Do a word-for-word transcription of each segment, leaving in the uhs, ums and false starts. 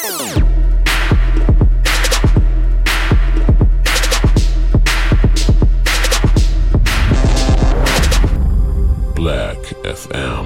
Black F M.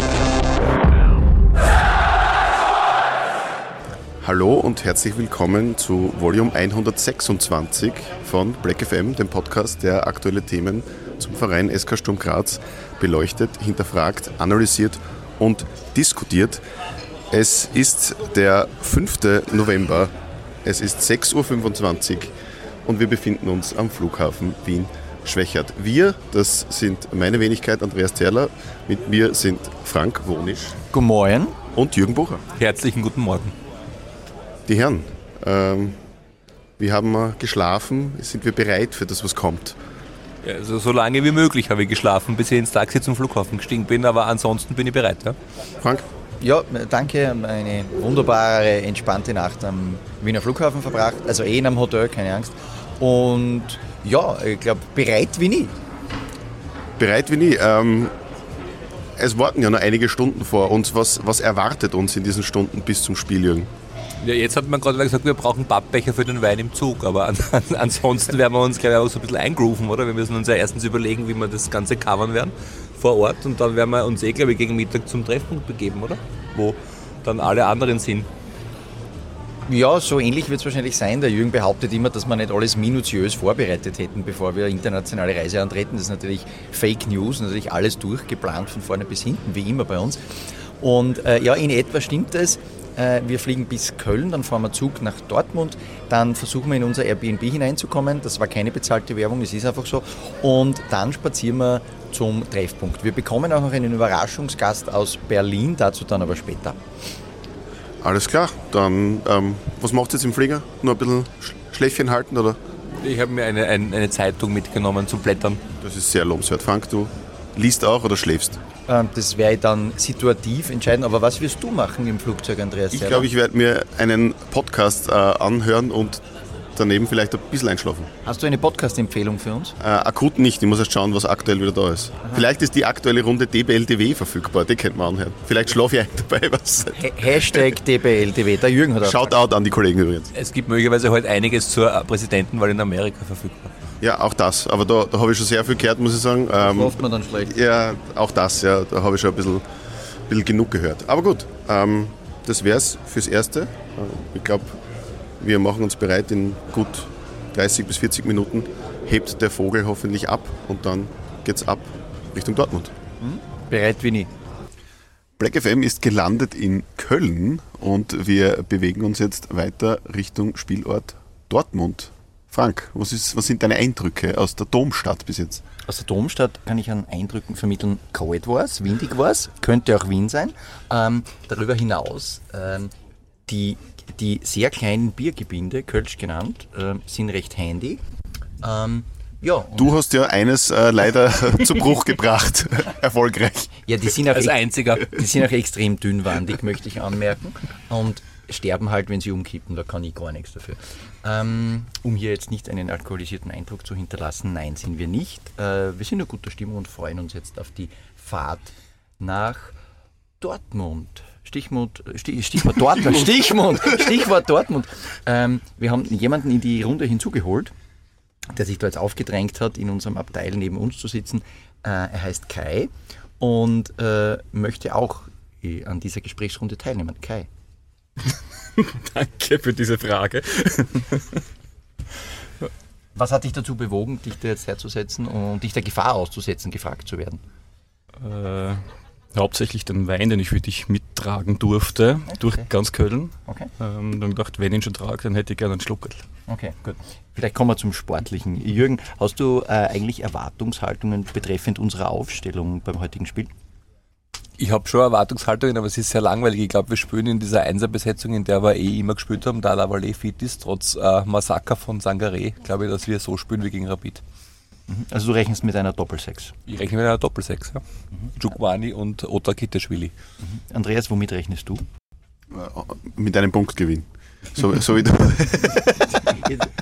Hallo und herzlich willkommen zu Volume hundertsechsundzwanzig von Black F M, dem Podcast, der aktuelle Themen zum Verein S K Sturm Graz beleuchtet, hinterfragt, analysiert und diskutiert. Es ist der fünfte November, es ist sechs Uhr fünfundzwanzig und wir befinden uns am Flughafen Wien-Schwechat. Wir, das sind meine Wenigkeit Andreas Zerler, mit mir sind Frank Wonisch. Guten Morgen. Und Jürgen Bucher. Herzlichen guten Morgen. Die Herren, ähm, wie haben wir geschlafen? Sind wir bereit für das, was kommt? Ja, also so lange wie möglich habe ich geschlafen, bis ich ins Taxi zum Flughafen gestiegen bin, aber ansonsten bin ich bereit. Ja? Frank? Ja, danke. Eine wunderbare, entspannte Nacht am Wiener Flughafen verbracht. Also eh in einem Hotel, keine Angst. Und ja, ich glaube, bereit wie nie. Bereit wie nie. Ähm, es warten ja noch einige Stunden vor uns. Was, was erwartet uns in diesen Stunden bis zum Spiel, Jürgen? Ja, jetzt hat man gerade gesagt, wir brauchen Pappbecher für den Wein im Zug, aber an, an, ansonsten werden wir uns, glaube ich, auch so ein bisschen eingrooven, oder? Wir müssen uns ja erstens überlegen, wie wir das Ganze covern werden vor Ort und dann werden wir uns eh, glaube ich, gegen Mittag zum Treffpunkt begeben, oder? Wo dann alle anderen sind. Ja, so ähnlich wird es wahrscheinlich sein. Der Jürgen behauptet immer, dass wir nicht alles minutiös vorbereitet hätten, bevor wir eine internationale Reise antreten. Das ist natürlich Fake News, natürlich alles durchgeplant von vorne bis hinten, wie immer bei uns. Und äh, ja, in etwa stimmt es. Wir fliegen bis Köln, dann fahren wir Zug nach Dortmund, dann versuchen wir in unser Airbnb hineinzukommen. Das war keine bezahlte Werbung, es ist einfach so. Und dann spazieren wir zum Treffpunkt. Wir bekommen auch noch einen Überraschungsgast aus Berlin, dazu dann aber später. Alles klar, dann ähm, was macht ihr jetzt im Flieger? Nur ein bisschen Schläfchen halten, oder? Ich habe mir eine, eine, eine Zeitung mitgenommen zum Blättern. Das ist sehr lobenswert. Frank, du liest auch oder schläfst? Das werde ich dann situativ entscheiden. Aber was wirst du machen im Flugzeug, Andreas? Ich glaube, ich werde mir einen Podcast äh, anhören und daneben vielleicht ein bisschen einschlafen. Hast du eine Podcast-Empfehlung für uns? Äh, akut nicht. Ich muss erst schauen, was aktuell wieder da ist. Aha. Vielleicht ist die aktuelle Runde D B L T W verfügbar. Die könnte man anhören. Vielleicht schlafe ich ein dabei. Was. Ha- Hashtag D B L T W. Der Jürgen hat auch Shoutout an die Kollegen übrigens. Es gibt möglicherweise heute einiges zur Präsidentenwahl in Amerika verfügbar. Ja, auch das. Aber da, da habe ich schon sehr viel gehört, muss ich sagen. Ähm, Schlaft man dann schlecht? Ja, auch das. Ja, da habe ich schon ein bisschen, bisschen genug gehört. Aber gut, ähm, das wäre es fürs Erste. Ich glaube, wir machen uns bereit. In gut dreißig bis vierzig Minuten hebt der Vogel hoffentlich ab und dann geht's ab Richtung Dortmund. Hm? Bereit wie nie. Black F M ist gelandet in Köln und wir bewegen uns jetzt weiter Richtung Spielort Dortmund. Frank, was, ist, was sind deine Eindrücke aus der Domstadt bis jetzt? Aus der Domstadt kann ich an Eindrücken vermitteln, kalt war es, windig war es, könnte auch Wien sein. Ähm, darüber hinaus, ähm, die, die sehr kleinen Biergebinde, Kölsch genannt, äh, sind recht handy. Ähm, ja, du hast ja eines äh, leider zu Bruch gebracht, erfolgreich. Ja, die sind auch als e- einziger. Die sind auch extrem dünnwandig, möchte ich anmerken. Und sterben halt, wenn sie umkippen, da kann ich gar nichts dafür. Ähm, um hier jetzt nicht einen alkoholisierten Eindruck zu hinterlassen, nein, sind wir nicht. Äh, wir sind in guter Stimmung und freuen uns jetzt auf die Fahrt nach Dortmund. Stichwort, Stich, Stichwort Dortmund. Stichwort, Stichwort Dortmund. Ähm, wir haben jemanden in die Runde hinzugeholt, der sich da jetzt aufgedrängt hat, in unserem Abteil neben uns zu sitzen. Äh, er heißt Kai und äh, möchte auch äh, an dieser Gesprächsrunde teilnehmen. Kai. Danke für diese Frage. Was hat dich dazu bewogen, dich da jetzt herzusetzen und dich der Gefahr auszusetzen, gefragt zu werden? Äh, hauptsächlich den Wein, den ich für dich mittragen durfte, okay. durch ganz Köln. Okay. Ähm, dann gedacht, wenn ich ihn schon trage, dann hätte ich gerne einen Schluck. Okay, gut. Vielleicht kommen wir zum Sportlichen. Jürgen, hast du äh, eigentlich Erwartungshaltungen betreffend unserer Aufstellung beim heutigen Spiel? Ich habe schon Erwartungshaltungen, aber es ist sehr langweilig. Ich glaube, wir spielen in dieser Einserbesetzung, in der wir eh immer gespielt haben, da Lavallee fit ist, trotz äh, Massaker von Sangaré, glaube ich, dass wir so spielen wie gegen Rapid. Also du rechnest mit einer Doppelsechs? Ich rechne mit einer Doppelsechs, ja. Mhm. Djukwani und Ota Kiteschwili. Mhm. Andreas, womit rechnest du? Mit einem Punktgewinn. So, so wie du.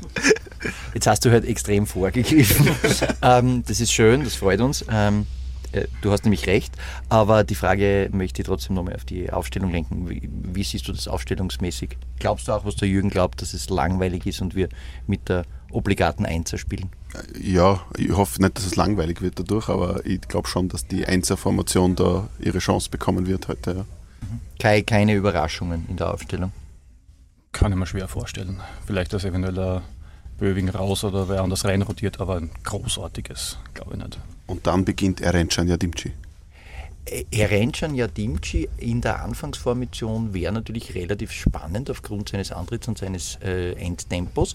Jetzt hast du halt extrem vorgegriffen. ähm, das ist schön, das freut uns. Ähm, Du hast nämlich recht, aber die Frage möchte ich trotzdem nochmal auf die Aufstellung lenken. Wie, wie siehst du das aufstellungsmäßig? Glaubst du auch, was der Jürgen glaubt, dass es langweilig ist und wir mit der obligaten Einser spielen? Ja, ich hoffe nicht, dass es langweilig wird dadurch, aber ich glaube schon, dass die Einser-Formation da ihre Chance bekommen wird heute. Ja. Kai, keine Überraschungen in der Aufstellung? Kann ich mir schwer vorstellen. Vielleicht, dass eventuell ein Böwing raus oder wer anders reinrotiert, aber ein großartiges, glaube ich nicht. Und dann beginnt Erencan Yardimci. Erencan Yardimci in der Anfangsformation wäre natürlich relativ spannend aufgrund seines Antritts und seines äh, Endtempos.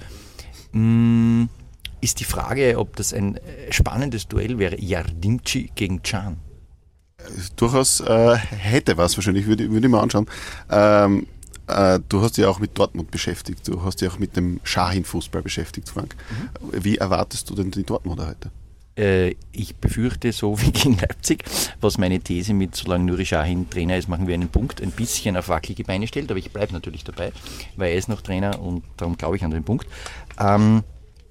Mm, ist die Frage, ob das ein spannendes Duell wäre, Yardimci gegen Can. Durchaus äh, hätte was wahrscheinlich, würde, würde ich mal anschauen. Ähm, äh, du hast dich auch mit Dortmund beschäftigt, du hast dich auch mit dem Schahin-Fußball beschäftigt, Frank. Mhm. Wie erwartest du denn die Dortmunder heute? Äh, ich befürchte, so wie gegen Leipzig, was meine These mit, solange Nuri Sahin Trainer ist, machen wir einen Punkt, ein bisschen auf wackelige Beine stellt, aber ich bleibe natürlich dabei, weil er ist noch Trainer und darum glaube ich an den Punkt. Ähm,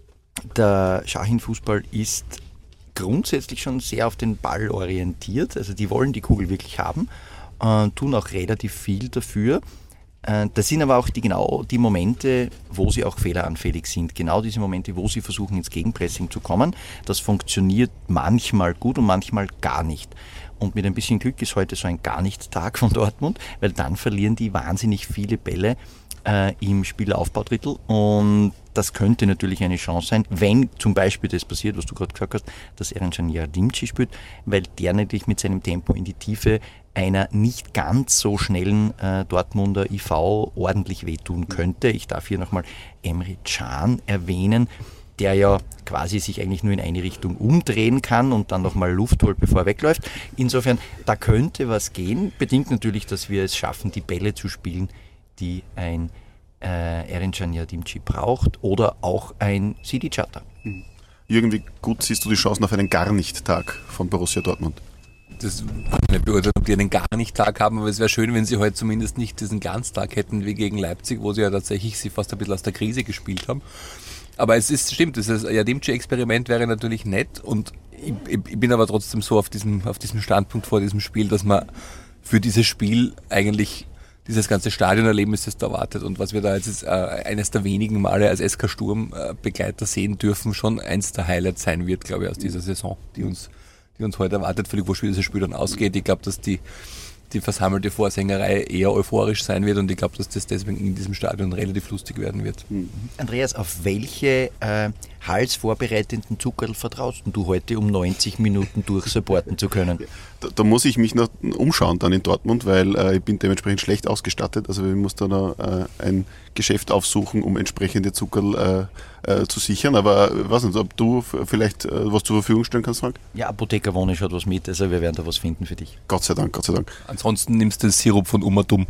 der Sahin-Fußball ist grundsätzlich schon sehr auf den Ball orientiert, also die wollen die Kugel wirklich haben, äh, tun auch relativ viel dafür. Äh, das sind aber auch die, genau die Momente, wo sie auch fehleranfällig sind, genau diese Momente, wo sie versuchen ins Gegenpressing zu kommen. Das funktioniert manchmal gut und manchmal gar nicht. Und mit ein bisschen Glück ist heute so ein Gar-Nichts-Tag von Dortmund, weil dann verlieren die wahnsinnig viele Bälle äh, im Spielaufbaudrittel und das könnte natürlich eine Chance sein, wenn zum Beispiel das passiert, was du gerade gesagt hast, dass Erencan Yardimci spielt, weil der natürlich mit seinem Tempo in die Tiefe einer nicht ganz so schnellen äh, Dortmunder I V ordentlich wehtun könnte. Ich darf hier nochmal Emre Can erwähnen, der ja quasi sich eigentlich nur in eine Richtung umdrehen kann und dann nochmal Luft holt, bevor er wegläuft. Insofern, da könnte was gehen, bedingt natürlich, dass wir es schaffen, die Bälle zu spielen, die ein äh, Erencan Yardimci braucht oder auch ein Sidi Chata. Jürgen, wie gut siehst du die Chancen auf einen Gar-Nicht-Tag von Borussia Dortmund? Das kann ich nicht beurteilen, ob die einen Gar-Nicht-Tag haben, aber es wäre schön, wenn sie heute zumindest nicht diesen Glanztag hätten wie gegen Leipzig, wo sie ja tatsächlich sie fast ein bisschen aus der Krise gespielt haben. Aber es ist, stimmt, das Yardimci-Experiment wäre natürlich nett und ich, ich bin aber trotzdem so auf diesem, auf diesem Standpunkt vor diesem Spiel, dass man für dieses Spiel eigentlich dieses ganze Stadionerlebnis, das da erwartet und was wir da jetzt ist, äh, eines der wenigen Male als S K Sturm äh, Begleiter sehen dürfen, schon eins der Highlights sein wird, glaube ich, aus dieser Saison, die uns, die uns heute erwartet, völlig wurscht, wie dieses Spiel dann ausgeht. Ich glaube, dass die, die versammelte Vorsängerei eher euphorisch sein wird und ich glaube, dass das deswegen in diesem Stadion relativ lustig werden wird. Mhm. Andreas, auf welche äh, halsvorbereitenden Zuckerl vertraust du heute, um neunzig Minuten durchsupporten zu können? Da, da muss ich mich noch umschauen dann in Dortmund, weil äh, ich bin dementsprechend schlecht ausgestattet. Also ich muss da noch äh, ein Geschäft aufsuchen, um entsprechende Zuckerl äh, äh, zu sichern. Aber ich weiß nicht, ob du f- vielleicht äh, was zur Verfügung stellen kannst, Frank? Ja, Apotheker Wone schaut was mit, also wir werden da was finden für dich. Gott sei Dank, Gott sei Dank. Ansonsten nimmst du den Sirup von Umatum.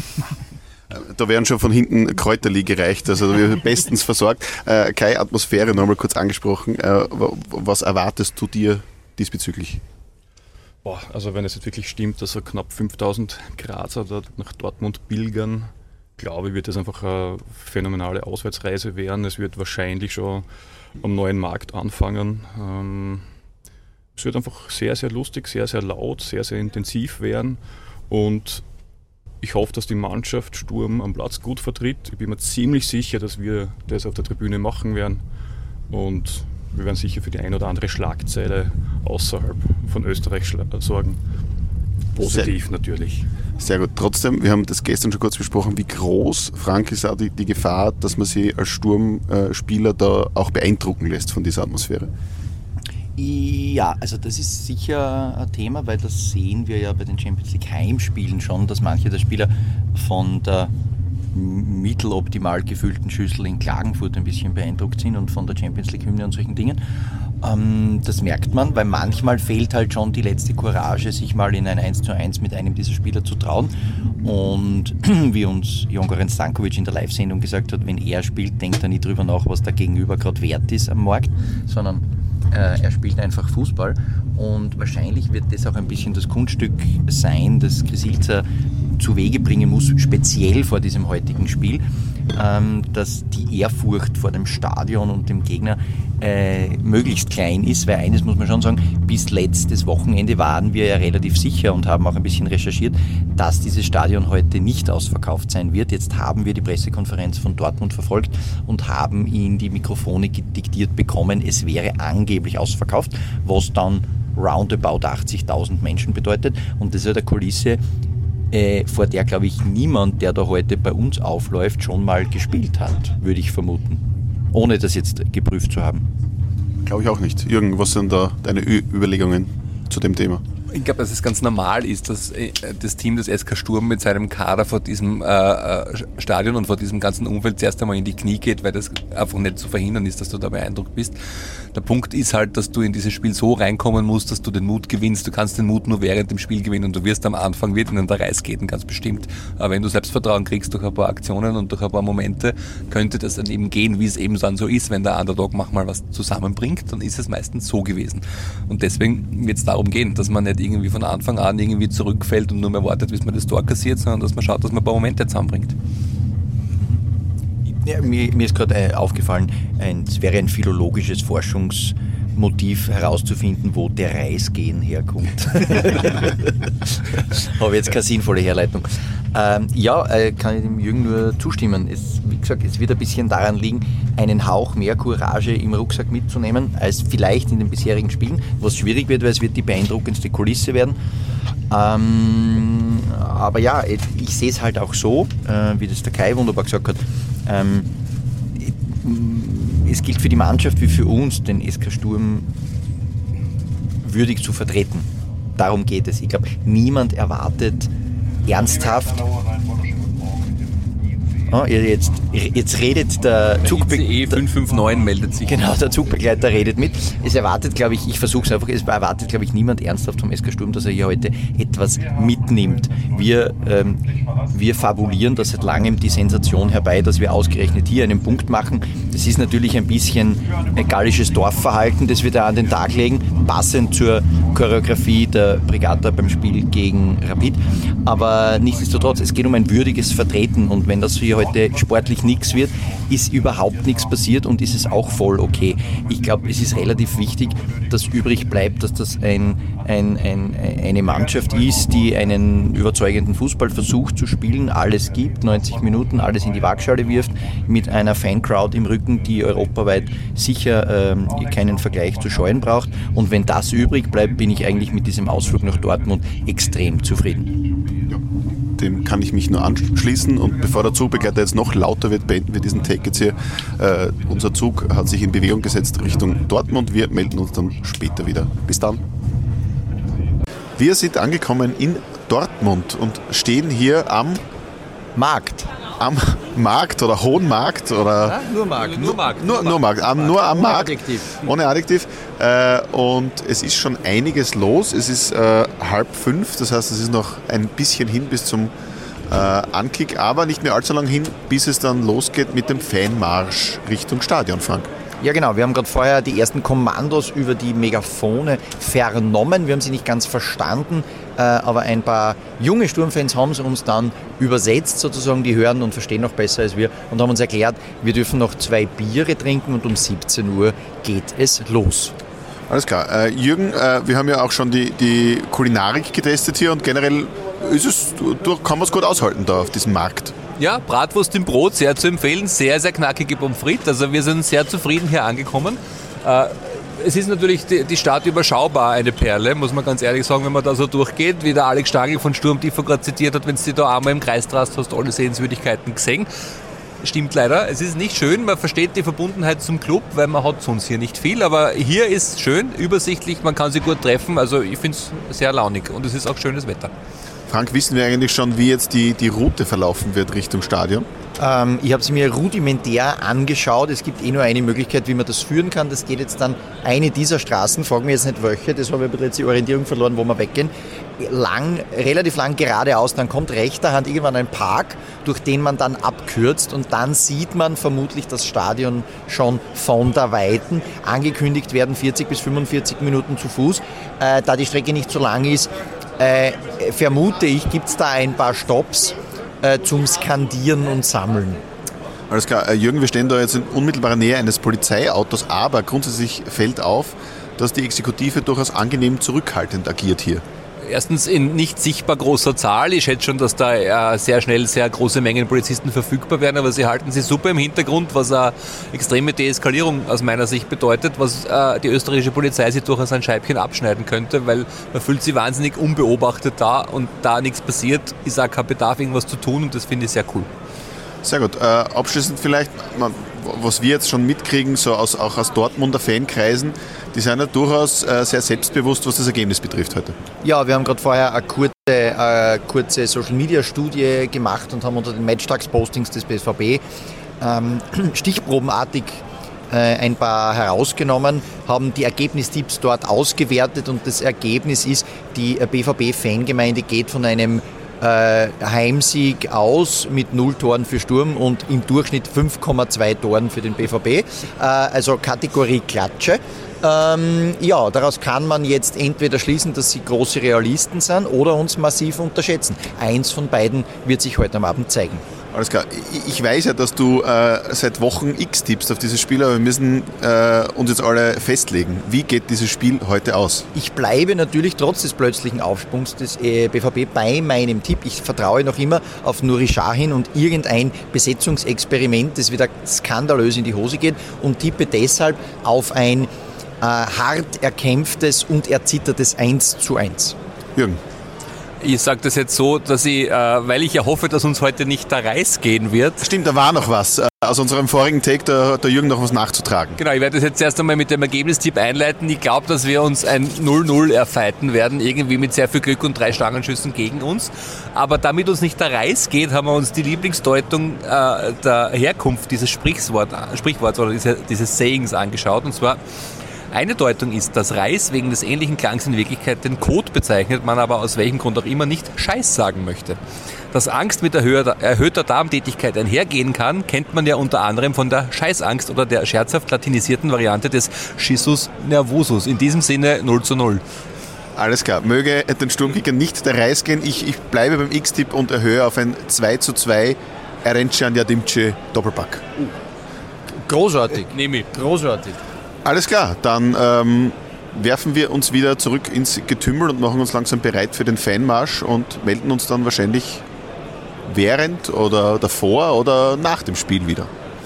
Da werden schon von hinten Kräuterli gereicht, also wir sind bestens versorgt. Äh, Kai, Atmosphäre nochmal kurz angesprochen. Äh, was erwartest du dir diesbezüglich? Boah, also wenn es jetzt wirklich stimmt, dass so knapp fünftausend Grazer dort nach Dortmund pilgern, glaube ich, wird das einfach eine phänomenale Auswärtsreise werden. Es wird wahrscheinlich schon am neuen Markt anfangen. Ähm, es wird einfach sehr, sehr lustig, sehr, sehr laut, sehr, sehr intensiv werden und ich hoffe, dass die Mannschaft Sturm am Platz gut vertritt. Ich bin mir ziemlich sicher, dass wir das auf der Tribüne machen werden. Und wir werden sicher für die ein oder andere Schlagzeile außerhalb von Österreich schla- sorgen. Positiv sehr, natürlich. Sehr gut. Trotzdem, wir haben das gestern schon kurz besprochen, wie groß, Frank, ist auch die, die Gefahr, dass man sich als Sturmspieler da auch beeindrucken lässt von dieser Atmosphäre. Ja, also das ist sicher ein Thema, weil das sehen wir ja bei den Champions League Heimspielen schon, dass manche der Spieler von der mitteloptimal gefüllten Schüssel in Klagenfurt ein bisschen beeindruckt sind und von der Champions League Hymne und solchen Dingen. Ähm, das merkt man, weil manchmal fehlt halt schon die letzte Courage, sich mal in ein eins zu eins mit einem dieser Spieler zu trauen. Und wie uns Jongoran Stankovic in der Live-Sendung gesagt hat, wenn er spielt, denkt er nicht drüber nach, was der Gegenüber gerade wert ist am Markt, sondern er spielt einfach Fußball und wahrscheinlich wird das auch ein bisschen das Kunststück sein, das Grisilca zu Wege bringen muss, speziell vor diesem heutigen Spiel, ähm, dass die Ehrfurcht vor dem Stadion und dem Gegner äh, möglichst klein ist, weil eines muss man schon sagen, bis letztes Wochenende waren wir ja relativ sicher und haben auch ein bisschen recherchiert, dass dieses Stadion heute nicht ausverkauft sein wird. Jetzt haben wir die Pressekonferenz von Dortmund verfolgt und haben ihnen die Mikrofone diktiert bekommen, es wäre angeblich ausverkauft, was dann roundabout achtzigtausend Menschen bedeutet. Und das ist ja eine Kulisse, äh, vor der, glaube ich, niemand, der da heute bei uns aufläuft, schon mal gespielt hat, würde ich vermuten. Ohne das jetzt geprüft zu haben. Glaube ich auch nicht. Jürgen, was sind da deine Ü- Überlegungen zu dem Thema? Ich glaube, dass es ganz normal ist, dass das Team des S K Sturm mit seinem Kader vor diesem äh, Stadion und vor diesem ganzen Umfeld zuerst einmal in die Knie geht, weil das einfach nicht zu verhindern ist, dass du da beeindruckt bist. Der Punkt ist halt, dass du in dieses Spiel so reinkommen musst, dass du den Mut gewinnst. Du kannst den Mut nur während dem Spiel gewinnen und du wirst am Anfang wird in der Reis gehen, ganz bestimmt. Aber wenn du Selbstvertrauen kriegst durch ein paar Aktionen und durch ein paar Momente, könnte das dann eben gehen, wie es eben dann so ist, wenn der Underdog manchmal was zusammenbringt, dann ist es meistens so gewesen. Und deswegen wird es darum gehen, dass man nicht irgendwie von Anfang an irgendwie zurückfällt und nur mehr wartet, bis man das Tor kassiert, sondern dass man schaut, dass man ein paar Momente zusammenbringt. Ja, mir, mir ist gerade äh, aufgefallen, ein, es wäre ein philologisches Forschungsmotiv herauszufinden, wo der Reisgehen herkommt. Habe jetzt keine sinnvolle Herleitung. Ähm, ja, äh, kann ich dem Jürgen nur zustimmen. Es, wie gesagt, es wird ein bisschen daran liegen, einen Hauch mehr Courage im Rucksack mitzunehmen, als vielleicht in den bisherigen Spielen, was schwierig wird, weil es wird die beeindruckendste Kulisse werden. Ähm, aber ja, ich sehe es halt auch so, äh, wie das der Kai wunderbar gesagt hat. Ähm, es gilt für die Mannschaft wie für uns, den S K Sturm würdig zu vertreten. Darum geht es. Ich glaube, niemand erwartet ernsthaft. Oh, jetzt, jetzt redet der Zugbegleiter. I C E fünf fünf neun meldet sich. Genau, der Zugbegleiter redet mit. Es erwartet, glaube ich, ich versuche es einfach, es erwartet, glaube ich, niemand ernsthaft vom S K Sturm, dass er hier heute etwas mitnimmt. Wir, ähm, wir fabulieren da seit langem die Sensation herbei, dass wir ausgerechnet hier einen Punkt machen. Das ist natürlich ein bisschen ein gallisches Dorfverhalten, das wir da an den Tag legen, passend zur Choreografie der Brigata beim Spiel gegen Rapid. Aber nichtsdestotrotz, es geht um ein würdiges Vertreten und wenn das hier heute sportlich nichts wird, ist überhaupt nichts passiert und ist es auch voll okay. Ich glaube, es ist relativ wichtig, dass übrig bleibt, dass das ein, ein, ein, eine Mannschaft ist, die einen überzeugenden Fußball versucht zu spielen, alles gibt, neunzig Minuten, alles in die Waagschale wirft, mit einer Fancrowd im Rücken, die europaweit sicher ähm, keinen Vergleich zu scheuen braucht. Und wenn das übrig bleibt, bin ich eigentlich mit diesem Ausflug nach Dortmund extrem zufrieden. Ja, dem kann ich mich nur anschließen und bevor der Zugbegleiter jetzt noch lauter wird, beenden wir diesen Take jetzt hier. Äh, unser Zug hat sich in Bewegung gesetzt Richtung Dortmund. Wir melden uns dann später wieder. Bis dann. Wir sind angekommen in Dortmund und stehen hier am Markt. Am Markt oder Hohen Markt oder Ja, nur Markt. Nur Markt. nur, nur Markt, am, nur am Ohne Markt, Adjektiv. ohne Adjektiv. Äh, und es ist schon einiges los. Es ist äh, halb fünf, das heißt, es ist noch ein bisschen hin bis zum äh, Ankick, aber nicht mehr allzu lang hin, bis es dann losgeht mit dem Fanmarsch Richtung Stadion, Frank. Ja genau, wir haben gerade vorher die ersten Kommandos über die Megafone vernommen. Wir haben sie nicht ganz verstanden, äh, aber ein paar junge Sturmfans haben sie uns dann übersetzt sozusagen. Die hören und verstehen noch besser als wir und haben uns erklärt, wir dürfen noch zwei Biere trinken und um siebzehn Uhr geht es los. Alles klar. Äh, Jürgen, äh, wir haben ja auch schon die, die Kulinarik getestet hier und generell ist es, du, kann man es gut aushalten da auf diesem Markt. Ja, Bratwurst im Brot, sehr zu empfehlen, sehr, sehr knackige Pommes frites. Also wir sind sehr zufrieden hier angekommen. Äh, es ist natürlich die, die Stadt überschaubar eine Perle, muss man ganz ehrlich sagen, wenn man da so durchgeht, wie der Alex Stangl von Sturm Tifo gerade zitiert hat, wenn du dich da einmal im Kreis drast, hast du alle Sehenswürdigkeiten gesehen. Stimmt leider, es ist nicht schön, man versteht die Verbundenheit zum Club, weil man hat sonst hier nicht viel, aber hier ist schön, übersichtlich, man kann sich gut treffen, also ich finde es sehr launig und es ist auch schönes Wetter. Frank, wissen wir eigentlich schon, wie jetzt die, die Route verlaufen wird Richtung Stadion? Ähm, ich habe sie mir rudimentär angeschaut. Es gibt eh nur eine Möglichkeit, wie man das führen kann. Das geht jetzt dann eine dieser Straßen, fragen wir jetzt nicht welche, das habe ich jetzt die Orientierung verloren, wo wir weggehen. Lang, relativ lang geradeaus, dann kommt rechter Hand irgendwann ein Park, durch den man dann abkürzt und dann sieht man vermutlich das Stadion schon von der Weiten. Angekündigt werden vierzig bis fünfundvierzig Minuten zu Fuß. Äh, da die Strecke nicht so lang ist, äh, vermute ich, gibt es da ein paar Stops äh, zum Skandieren und Sammeln. Alles klar. Jürgen, wir stehen da jetzt in unmittelbarer Nähe eines Polizeiautos, aber grundsätzlich fällt auf, dass die Exekutive durchaus angenehm zurückhaltend agiert hier. Erstens in nicht sichtbar großer Zahl. Ich schätze schon, dass da äh, sehr schnell sehr große Mengen Polizisten verfügbar werden, aber sie halten sie super im Hintergrund, was eine extreme Deeskalierung aus meiner Sicht bedeutet, was äh, die österreichische Polizei sich durchaus ein Scheibchen abschneiden könnte, weil man fühlt sich wahnsinnig unbeobachtet da und da nichts passiert, ist auch kein Bedarf, irgendwas zu tun und das finde ich sehr cool. Sehr gut. Äh, abschließend vielleicht, was wir jetzt schon mitkriegen, so aus, auch aus Dortmunder Fankreisen, die sind ja durchaus äh, sehr selbstbewusst, was das Ergebnis betrifft heute. Ja, wir haben gerade vorher eine kurze, äh, kurze Social-Media-Studie gemacht und haben unter den Matchtags-Postings des B V B ähm, stichprobenartig äh, ein paar herausgenommen, haben die Ergebnistipps dort ausgewertet und das Ergebnis ist, die B V B-Fangemeinde geht von einem Äh, Heimsieg aus mit null Toren für Sturm und im Durchschnitt fünf Komma zwei Toren für den B V B. Äh, also Kategorie Klatsche. Ähm, ja, daraus kann man jetzt entweder schließen, dass sie große Realisten sind oder uns massiv unterschätzen. Eins von beiden wird sich heute am Abend zeigen. Alles klar. Ich weiß ja, dass du äh, seit Wochen X tippst auf dieses Spiel, aber wir müssen äh, uns jetzt alle festlegen. Wie geht dieses Spiel heute aus? Ich bleibe natürlich trotz des plötzlichen Aufsprungs des äh, B V B bei meinem Tipp. Ich vertraue noch immer auf Nuri Sahin und irgendein Besetzungsexperiment, das wieder skandalös in die Hose geht und tippe deshalb auf ein äh, hart erkämpftes und erzittertes eins zu eins. Jürgen. Ich sage das jetzt so, dass ich, äh, weil ich ja hoffe, dass uns heute nicht der Reis gehen wird. Stimmt, da war noch was. Aus unserem vorigen Take, da hat der Jürgen noch was nachzutragen. Genau, ich werde das jetzt erst einmal mit dem Ergebnistipp einleiten. Ich glaube, dass wir uns ein null null erfighten werden, irgendwie mit sehr viel Glück und drei Stangenschüssen gegen uns. Aber damit uns nicht der Reis geht, haben wir uns die Lieblingsdeutung äh, der Herkunft dieses Sprichwort, Sprichworts oder diese, dieses Sayings angeschaut. Und zwar, eine Deutung ist, dass Reis wegen des ähnlichen Klangs in Wirklichkeit den Kot bezeichnet, man aber aus welchem Grund auch immer nicht Scheiß sagen möchte. Dass Angst mit erhöhter, erhöhter Darmtätigkeit einhergehen kann, kennt man ja unter anderem von der Scheißangst oder der scherzhaft latinisierten Variante des Schizus nervosus. In diesem Sinne null zu null. Alles klar. Möge den Sturmkickern nicht der Reis gehen. Ich, ich bleibe beim X-Tipp und erhöhe auf ein zwei zu zwei Erencan Jadimce Doppelpack. Uh. Großartig. Nehme ich. Großartig. Alles klar, dann ähm, werfen wir uns wieder zurück ins Getümmel und machen uns langsam bereit für den Fanmarsch und melden uns dann wahrscheinlich während oder davor oder nach dem Spiel wieder.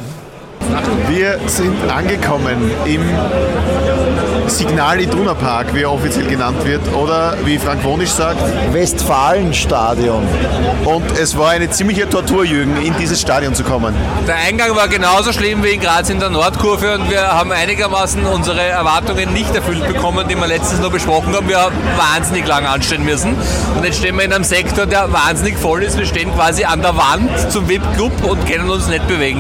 Wir sind angekommen im Signal Iduna Park, wie er offiziell genannt wird, oder wie Frank Wonisch sagt, Westfalenstadion. Und es war eine ziemliche Tortur, Jürgen, in dieses Stadion zu kommen. Der Eingang war genauso schlimm wie in Graz in der Nordkurve und wir haben einigermaßen unsere Erwartungen nicht erfüllt bekommen, die wir letztens noch besprochen haben. Wir haben wahnsinnig lang anstehen müssen und jetzt stehen wir in einem Sektor, der wahnsinnig voll ist. Wir stehen quasi an der Wand zum V I P-Club und können uns nicht bewegen.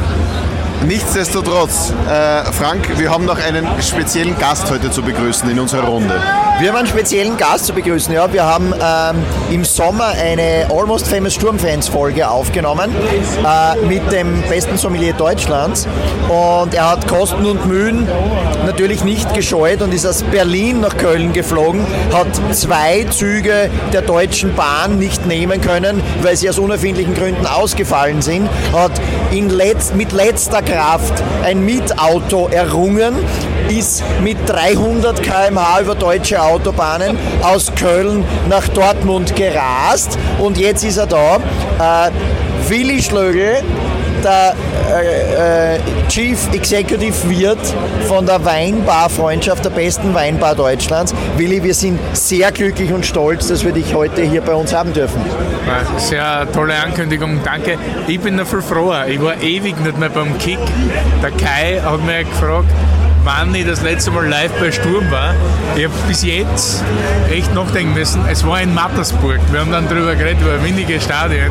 Nichtsdestotrotz, äh, Frank, wir haben noch einen speziellen Gast heute zu begrüßen in unserer Runde. Wir haben einen speziellen Gast zu begrüßen. Ja, wir haben ähm, im Sommer eine Almost Famous Sturmfans-Folge aufgenommen äh, mit dem besten Sommelier Deutschlands. Und er hat Kosten und Mühen natürlich nicht gescheut und ist aus Berlin nach Köln geflogen, hat zwei Züge der Deutschen Bahn nicht nehmen können, weil sie aus unerfindlichen Gründen ausgefallen sind, hat in letz- mit letzter Kraft ein Mietauto errungen, ist mit dreihundert Kilometer pro Stunde über deutsche Autobahnen aus Köln nach Dortmund gerast und jetzt ist er da. Äh, Willi Schlögl, der äh, äh, Chief Executive Wirt von der Weinbar-Freundschaft, der besten Weinbar Deutschlands. Willi, wir sind sehr glücklich und stolz, dass wir dich heute hier bei uns haben dürfen. Sehr tolle Ankündigung, danke. Ich bin noch viel froher. Ich war ewig nicht mehr beim Kick. Der Kai hat mich gefragt, wann ich das letzte Mal live bei Sturm war. Ich habe bis jetzt echt nachdenken müssen. Es war in Mattersburg. Wir haben dann darüber geredet, über windige Stadien.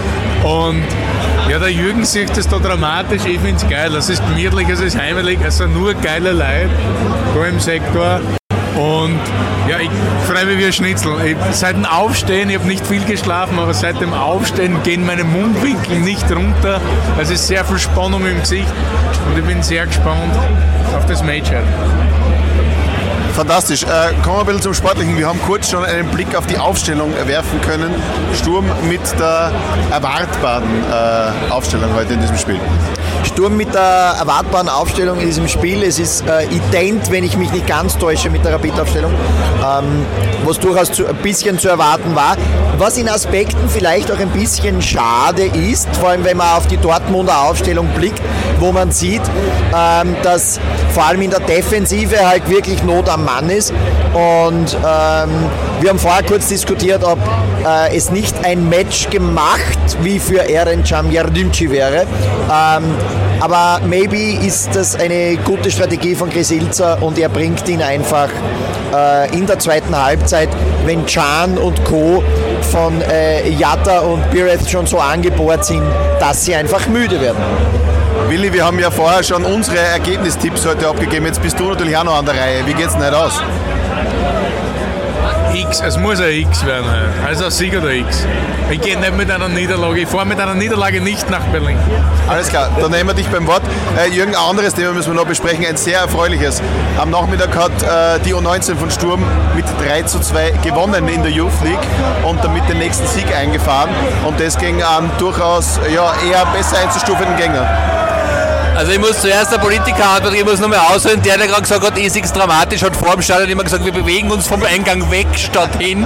Und ja, der Jürgen sieht das da dramatisch. Ich finde es geil. Es ist gemütlich, es ist heimelig. Es sind nur geile Leute da im Sektor. Und ja, ich freue mich wie ein Schnitzel. Ich, seit dem Aufstehen, ich habe nicht viel geschlafen, aber seit dem Aufstehen gehen meine Mundwinkel nicht runter. Es ist sehr viel Spannung im Gesicht und ich bin sehr gespannt auf das Match. Fantastisch. Äh, kommen wir ein bisschen zum Sportlichen. Wir haben kurz schon einen Blick auf die Aufstellung werfen können. Sturm mit der erwartbaren äh, Aufstellung heute in diesem Spiel. Sturm mit der erwartbaren Aufstellung in diesem Spiel. Es ist äh, ident, wenn ich mich nicht ganz täusche, mit der Rapid-Aufstellung, ähm, was durchaus zu, ein bisschen zu erwarten war. Was in Aspekten vielleicht auch ein bisschen schade ist, vor allem wenn man auf die Dortmunder Aufstellung blickt, wo man sieht, ähm, dass vor allem in der Defensive halt wirklich Not am Mann ist. Und ähm, wir haben vorher kurz diskutiert, ob äh, es nicht ein Match gemacht wie für Eren Can Yardımcı wäre. Ähm, aber maybe ist das eine gute Strategie von Chris Ilzer und er bringt ihn einfach äh, in der zweiten Halbzeit, wenn Can und Co. von äh, Jatta und Pireth schon so angebohrt sind, dass sie einfach müde werden. Willi, wir haben ja vorher schon unsere Ergebnistipps heute abgegeben. Jetzt bist du natürlich auch noch an der Reihe. Wie geht's denn heute aus? X, es muss ein X werden. Also ein Sieg oder X. Ich gehe nicht mit einer Niederlage. Ich fahre mit einer Niederlage nicht nach Berlin. Alles klar, dann nehmen wir dich beim Wort. Äh, Jürgen, ein anderes Thema müssen wir noch besprechen, ein sehr erfreuliches. Am Nachmittag hat äh, die U neunzehn von Sturm mit drei zu zwei gewonnen in der Youth League und damit den nächsten Sieg eingefahren. Und das gegen einen durchaus ja, eher besser einzustufenden Gegner. Also ich muss zuerst der Politiker antworten, ich muss nochmal ausholen, der, der gerade gesagt hat, ist nichts dramatisch, hat vor dem Stadion immer gesagt, wir bewegen uns vom Eingang weg statt hin.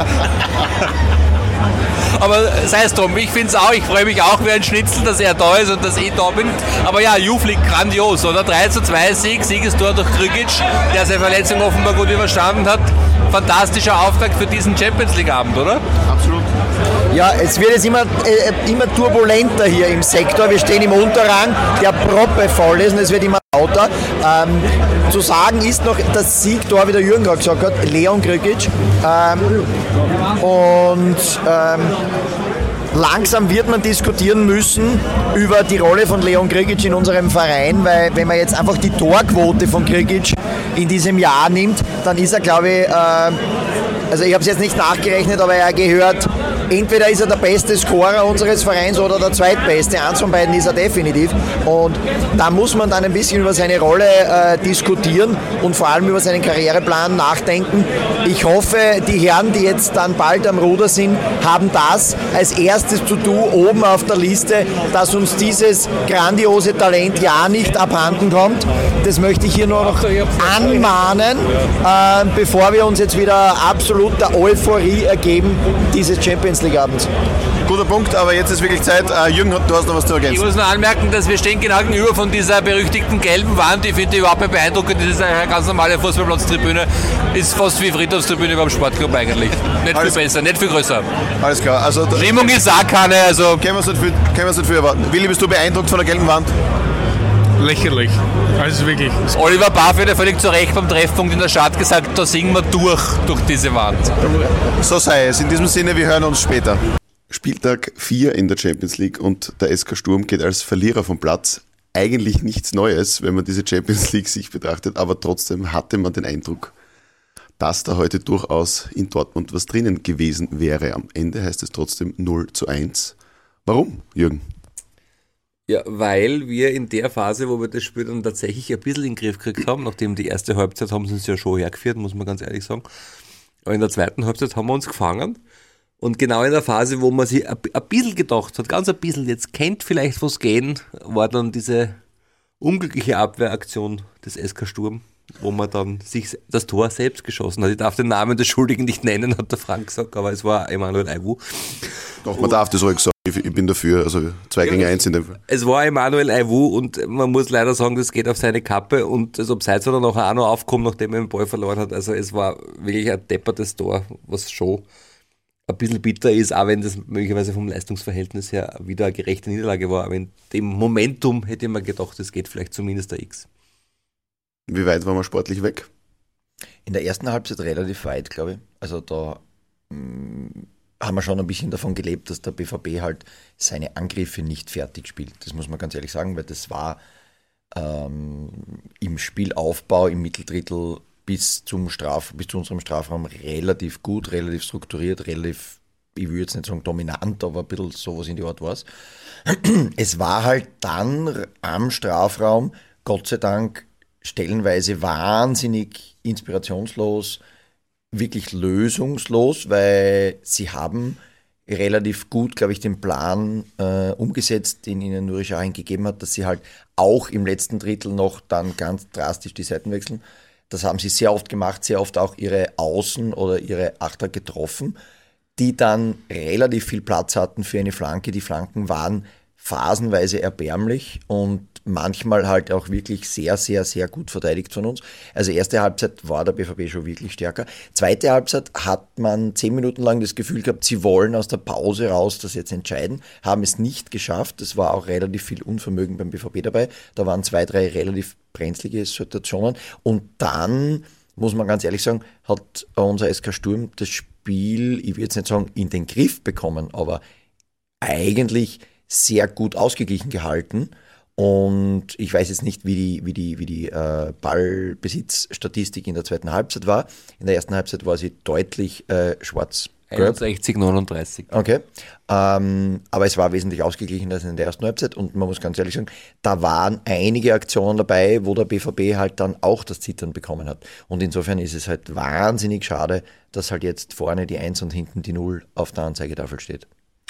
Aber sei es drum, ich finde es auch, ich freue mich auch wie ein Schnitzel, dass er da ist und dass ich da bin. Aber ja, Youth League grandios, oder? drei zu zwei Sieg, Siegestor durch Krügic, der seine Verletzung offenbar gut überstanden hat. Fantastischer Auftakt für diesen Champions League Abend, oder? Absolut. Ja, es wird jetzt immer, äh, immer turbulenter hier im Sektor. Wir stehen im Unterrang, der proppe voll ist und es wird immer lauter. Ähm, zu sagen ist noch das Siegtor, wie der Jürgen gerade gesagt hat, Leon Krügic. Ähm, und ähm, langsam wird man diskutieren müssen über die Rolle von Leon Krügic in unserem Verein, weil wenn man jetzt einfach die Torquote von Krügic in diesem Jahr nimmt, dann ist er, glaube ich, äh, also ich habe es jetzt nicht nachgerechnet, aber er gehört, entweder ist er der beste Scorer unseres Vereins oder der zweitbeste. Eins von beiden ist er definitiv. Und da muss man dann ein bisschen über seine Rolle äh, diskutieren und vor allem über seinen Karriereplan nachdenken. Ich hoffe, die Herren, die jetzt dann bald am Ruder sind, haben das als erstes zu tun oben auf der Liste, dass uns dieses grandiose Talent ja nicht abhanden kommt. Das möchte ich hier nur noch anmahnen, äh, bevor wir uns jetzt wieder absolut der Euphorie ergeben, dieses Champions League Abends. Guter Punkt, aber jetzt ist wirklich Zeit. Äh, Jürgen, du hast noch was zu ergänzen. Ich muss nur anmerken, dass wir stehen genau gegenüber von dieser berüchtigten gelben Wand. Ich finde die überhaupt nicht beeindruckend. Das ist eine ganz normale Fußballplatztribüne. Ist fast wie Friedhofstribüne beim Sportclub eigentlich. Nicht Alles viel besser, nicht viel größer. Alles klar. Also, Stimmung ist auch keine. Also können wir es nicht viel, können wir es nicht viel erwarten. Willi, bist du beeindruckt von der gelben Wand? Lächerlich. Also wirklich. Oliver Barfeld hat völlig zu Recht beim Treffpunkt in der Stadt gesagt, da singen wir durch, durch diese Wand. So sei es. In diesem Sinne, wir hören uns später. Spieltag vier in der Champions League und der S K Sturm geht als Verlierer vom Platz. Eigentlich nichts Neues, wenn man diese Champions League sich betrachtet, aber trotzdem hatte man den Eindruck, dass da heute durchaus in Dortmund was drinnen gewesen wäre. Am Ende heißt es trotzdem null zu eins. Warum, Jürgen? Ja, weil wir in der Phase, wo wir das Spiel dann tatsächlich ein bisschen in den Griff gekriegt haben, nachdem die erste Halbzeit haben sie uns ja schon hergeführt, muss man ganz ehrlich sagen. Aber in der zweiten Halbzeit haben wir uns gefangen. Und genau in der Phase, wo man sich ein bisschen gedacht hat, ganz ein bisschen, jetzt kennt vielleicht was gehen, war dann diese unglückliche Abwehraktion des S K Sturm, wo man dann sich das Tor selbst geschossen hat. Ich darf den Namen des Schuldigen nicht nennen, hat der Frank gesagt, aber es war Emanuel Aiwu. Doch, man darf das ruhig sagen. Ich bin dafür, also zwei gegen eins in dem Fall. Es war Emanuel Aiwu und man muss leider sagen, das geht auf seine Kappe und das Abseits war dann nachher auch noch aufgekommen, nachdem er den Ball verloren hat. Also es war wirklich ein deppertes Tor, was schon ein bisschen bitter ist, auch wenn das möglicherweise vom Leistungsverhältnis her wieder eine gerechte Niederlage war. Aber in dem Momentum hätte ich mir gedacht, es geht vielleicht zumindest der X. Wie weit waren wir sportlich weg? In der ersten Halbzeit relativ weit, glaube ich. Also da mh, haben wir schon ein bisschen davon gelebt, dass der B V B halt seine Angriffe nicht fertig spielt. Das muss man ganz ehrlich sagen, weil das war ähm, im Spielaufbau, im Mitteldrittel bis zum Straf, bis zu unserem Strafraum relativ gut, relativ strukturiert, relativ, ich würde jetzt nicht sagen dominant, aber ein bisschen sowas in die Art war es. Es war halt dann am Strafraum, Gott sei Dank, stellenweise wahnsinnig inspirationslos, wirklich lösungslos, weil sie haben relativ gut, glaube ich, den Plan äh, umgesetzt, den ihnen Nuri Sahin gegeben hat, dass sie halt auch im letzten Drittel noch dann ganz drastisch die Seiten wechseln. Das haben sie sehr oft gemacht, sehr oft auch ihre Außen oder ihre Achter getroffen, die dann relativ viel Platz hatten für eine Flanke. Die Flanken waren phasenweise erbärmlich und manchmal halt auch wirklich sehr, sehr, sehr gut verteidigt von uns. Also erste Halbzeit war der B V B schon wirklich stärker. Zweite Halbzeit hat man zehn Minuten lang das Gefühl gehabt, sie wollen aus der Pause raus das jetzt entscheiden, haben es nicht geschafft. Es war auch relativ viel Unvermögen beim B V B dabei. Da waren zwei, drei relativ brenzlige Situationen. Und dann, muss man ganz ehrlich sagen, hat unser S K Sturm das Spiel, ich will jetzt nicht sagen, in den Griff bekommen, aber eigentlich sehr gut ausgeglichen gehalten. Und ich weiß jetzt nicht, wie die, wie die, wie die äh, Ballbesitzstatistik in der zweiten Halbzeit war. In der ersten Halbzeit war sie deutlich äh, schwarz-gelb. einundsechzig neununddreißig. Okay. Ähm, aber es war wesentlich ausgeglichener als in der ersten Halbzeit. Und man muss ganz ehrlich sagen, da waren einige Aktionen dabei, wo der B V B halt dann auch das Zittern bekommen hat. Und insofern ist es halt wahnsinnig schade, dass halt jetzt vorne die eins und hinten die null auf der Anzeigetafel steht.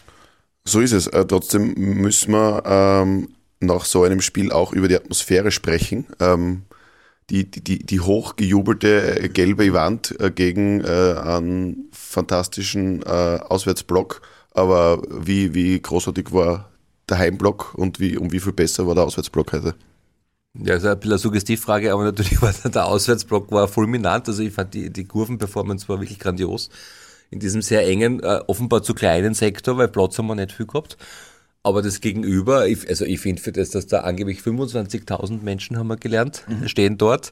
So ist es. Äh, trotzdem müssen wir ähm, nach so einem Spiel auch über die Atmosphäre sprechen. Ähm, die, die, die hochgejubelte gelbe Wand äh, gegen äh, einen fantastischen äh, Auswärtsblock. Aber wie, wie großartig war der Heimblock und wie, um wie viel besser war der Auswärtsblock heute? Ja, also ein bisschen eine Suggestivfrage, aber natürlich war der Auswärtsblock war fulminant. Also ich fand die, die Kurvenperformance war wirklich grandios. In diesem sehr engen, äh, offenbar zu kleinen Sektor, weil Platz haben wir nicht viel gehabt. Aber das Gegenüber, ich, also ich finde für das, dass da angeblich fünfundzwanzigtausend Menschen, haben wir gelernt, mhm. stehen dort.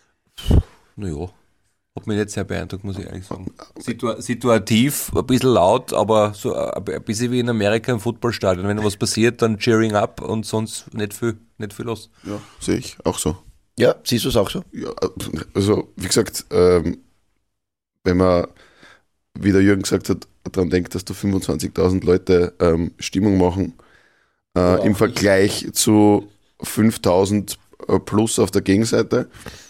Naja, hat mich nicht sehr beeindruckt, muss ich ehrlich sagen. Situa- situativ, ein bisschen laut, aber so ein bisschen wie in Amerika im Footballstadion. Wenn was passiert, dann cheering up und sonst nicht viel, nicht viel los. Ja, sehe ich auch so. Ja, siehst du es auch so? Ja, also wie gesagt, ähm, wenn man, wie der Jürgen gesagt hat, daran denkt, dass da fünfundzwanzigtausend Leute ähm, Stimmung machen, äh, ja, im Vergleich ich. zu fünftausend plus auf der Gegenseite,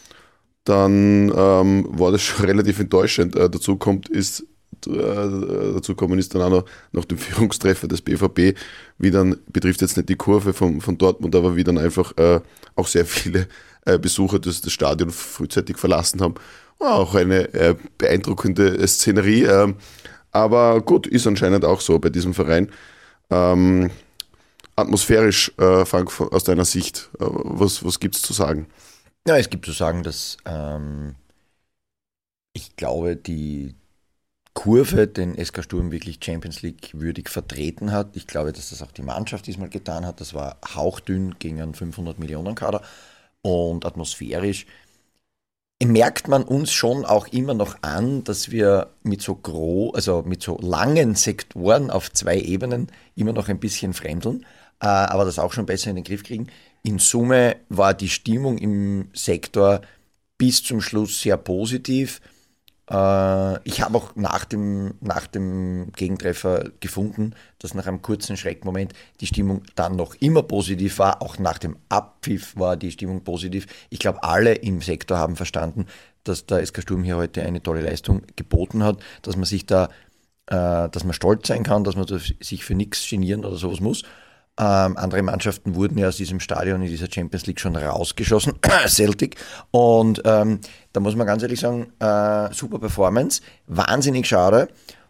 dann ähm, war das schon relativ enttäuschend. Äh, dazu kommt ist äh, dazu kommen ist dann auch noch nach dem Führungstreffer des B V B, wie dann, betrifft jetzt nicht die Kurve von, von Dortmund, aber wie dann einfach äh, auch sehr viele äh, Besucher das, das Stadion frühzeitig verlassen haben. War auch eine äh, beeindruckende Szenerie. Äh, aber gut, ist anscheinend auch so bei diesem Verein. Ähm, atmosphärisch, äh, Frank, aus deiner Sicht, äh, was, was gibt es zu sagen? Ja, es gibt zu sagen, dass ähm, ich glaube, die Kurve den S K Sturm wirklich Champions League würdig vertreten hat. Ich glaube, dass das auch die Mannschaft diesmal getan hat. Das war hauchdünn gegen einen fünfhundert Millionen Kader und atmosphärisch merkt man uns schon auch immer noch an, dass wir mit so gro, also mit so langen Sektoren auf zwei Ebenen immer noch ein bisschen fremdeln, äh, aber das auch schon besser in den Griff kriegen. In Summe war die Stimmung im Sektor bis zum Schluss sehr positiv. Äh, ich habe auch nach dem, nach dem Gegentreffer gefunden, dass nach einem kurzen Schreckmoment die Stimmung dann noch immer positiv war. Auch nach dem Abpfiff war die Stimmung positiv. Ich glaube, alle im Sektor haben verstanden, dass der S K Sturm hier heute eine tolle Leistung geboten hat, dass man sich da, äh, dass man stolz sein kann, dass man sich für nichts genieren oder sowas muss. Ähm, andere Mannschaften wurden ja aus diesem Stadion in dieser Champions League schon rausgeschossen, Celtic, und ähm, da muss man ganz ehrlich sagen, äh, super Performance, wahnsinnig schade,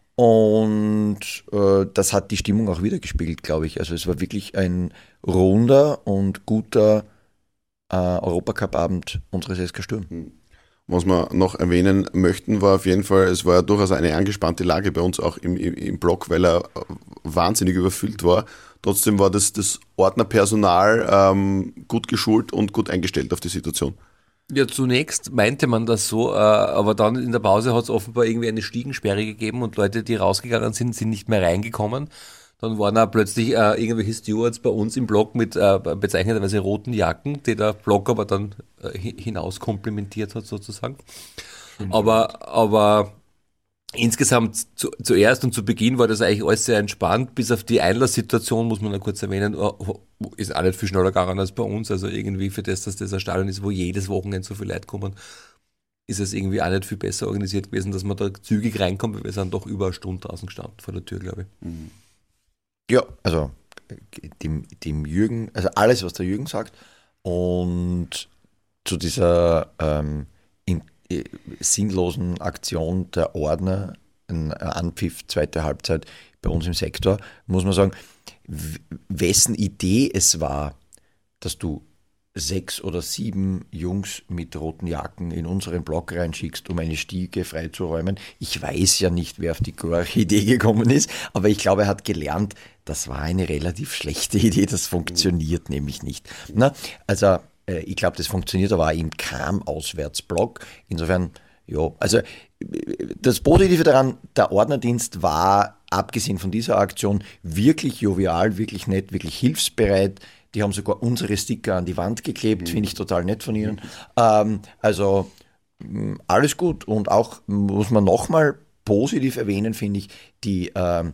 und äh, das hat die Stimmung auch wieder gespiegelt, glaube ich. Also es war wirklich ein runder und guter äh, Europacup-Abend unseres S K Sturm. Was wir noch erwähnen möchten, war auf jeden Fall, es war ja durchaus eine angespannte Lage bei uns auch im, im, im Block, weil er wahnsinnig überfüllt war. Trotzdem war das, das Ordnerpersonal ähm, gut geschult und gut eingestellt auf die Situation. Ja, zunächst meinte man das so, äh, aber dann in der Pause hat es offenbar irgendwie eine Stiegensperre gegeben und Leute, die rausgegangen sind, sind nicht mehr reingekommen. Dann waren auch plötzlich äh, irgendwelche Stewards bei uns im Block mit äh, bezeichneterweise roten Jacken, die der Block aber dann äh, hinaus komplimentiert hat sozusagen. Mhm. Aber, aber insgesamt zu, zuerst und zu Beginn war das eigentlich alles sehr entspannt, bis auf die Einlasssituation, muss man noch kurz erwähnen, ist auch nicht viel schneller gegangen als bei uns, also irgendwie für das, dass das ein Stadion ist, wo jedes Wochenende so viele Leute kommen, ist es irgendwie auch nicht viel besser organisiert gewesen, dass man da zügig reinkommt, weil wir sind doch über eine Stunde draußen gestanden vor der Tür, glaube ich. Ja, also dem, dem Jürgen, also alles, was der Jürgen sagt, und zu dieser ähm, in, äh, sinnlosen Aktion der Ordner, ein Anpfiff, zweite Halbzeit bei uns im Sektor, muss man sagen, w- wessen Idee es war, dass du sechs oder sieben Jungs mit roten Jacken in unseren Block reinschickst, um eine Stiege freizuräumen. Ich weiß ja nicht, wer auf die glorreiche Idee gekommen ist, aber ich glaube, er hat gelernt, das war eine relativ schlechte Idee, das funktioniert nämlich nicht. Na, also äh, ich glaube, das funktioniert aber auch im Kram-Auswärtsblock. Insofern, ja, also das Positive daran, der Ordnerdienst war, abgesehen von dieser Aktion, wirklich jovial, wirklich nett, wirklich hilfsbereit. Die haben sogar unsere Sticker an die Wand geklebt, finde ich total nett von ihnen. Ähm, also mh, alles gut. Und auch muss man nochmal positiv erwähnen, finde ich, die, ähm,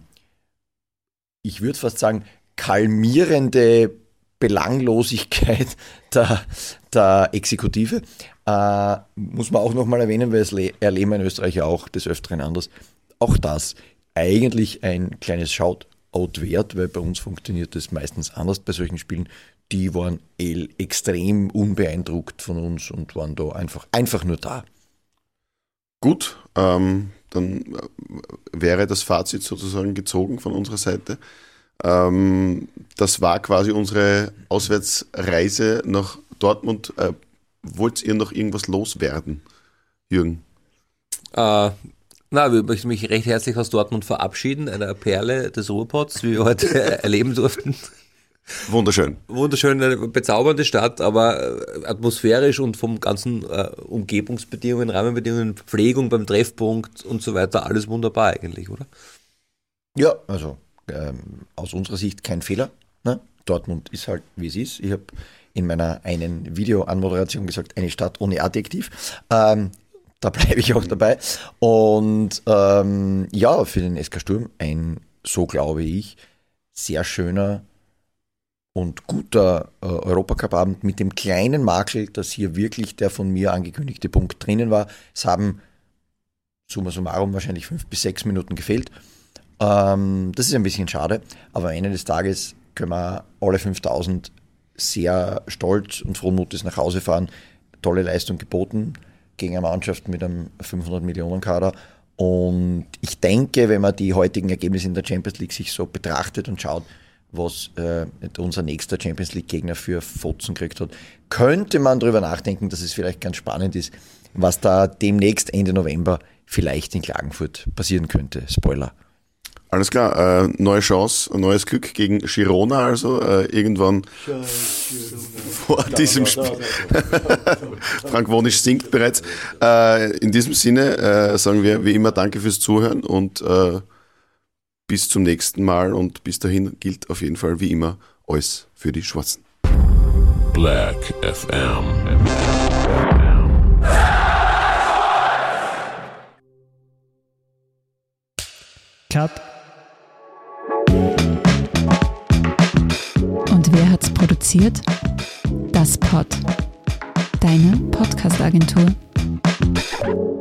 ich würde fast sagen, kalmierende Belanglosigkeit der, der Exekutive. Äh, muss man auch nochmal erwähnen, weil es le- erleben wir in Österreich auch des Öfteren anders. Auch das eigentlich ein kleines Shoutout wert, weil bei uns funktioniert das meistens anders bei solchen Spielen. Die waren eh extrem unbeeindruckt von uns und waren da einfach, einfach nur da. Gut, ähm, dann wäre das Fazit sozusagen gezogen von unserer Seite. Ähm, das war quasi unsere Auswärtsreise nach Dortmund. Äh, wollt ihr noch irgendwas loswerden, Jürgen? Äh, na, wir möchten mich recht herzlich aus Dortmund verabschieden, einer Perle des Ruhrpots, wie wir heute erleben durften. Wunderschön. Wunderschöne, bezaubernde Stadt, aber atmosphärisch und vom ganzen äh, Umgebungsbedingungen, Rahmenbedingungen, Pflegung beim Treffpunkt und so weiter, alles wunderbar eigentlich, oder? Ja, also ähm, aus unserer Sicht kein Fehler. Ne? Dortmund ist halt, wie es ist. Ich habe in meiner einen Videoanmoderation gesagt, eine Stadt ohne Adjektiv. Ähm, da bleibe ich auch dabei. Und ähm, ja, für den S K Sturm ein, so glaube ich, sehr schöner und guter äh, Europacup-Abend mit dem kleinen Makel, dass hier wirklich der von mir angekündigte Punkt drinnen war. Es haben summa summarum wahrscheinlich fünf bis sechs Minuten gefehlt. Ähm, das ist ein bisschen schade, aber am Ende des Tages können wir alle fünftausend sehr stolz und frohen Mutes nach Hause fahren. Tolle Leistung geboten gegen eine Mannschaft mit einem fünfhundert Millionen Kader. Und ich denke, wenn man die heutigen Ergebnisse in der Champions League sich so betrachtet und schaut, was äh, unser nächster Champions League-Gegner für Fotzen gekriegt hat, könnte man darüber nachdenken, dass es vielleicht ganz spannend ist, was da demnächst Ende November vielleicht in Klagenfurt passieren könnte. Spoiler. Alles klar, äh, neue Chance, ein neues Glück gegen Girona, also äh, irgendwann vor diesem Spiel. Frank Wonisch singt bereits. Äh, in diesem Sinne äh, sagen wir wie immer Danke fürs Zuhören und äh, bis zum nächsten Mal und bis dahin gilt auf jeden Fall wie immer alles für die Schwarzen. Black F M. Cut. Und wer hat's produziert? Das Pod. Deine Podcast-Agentur.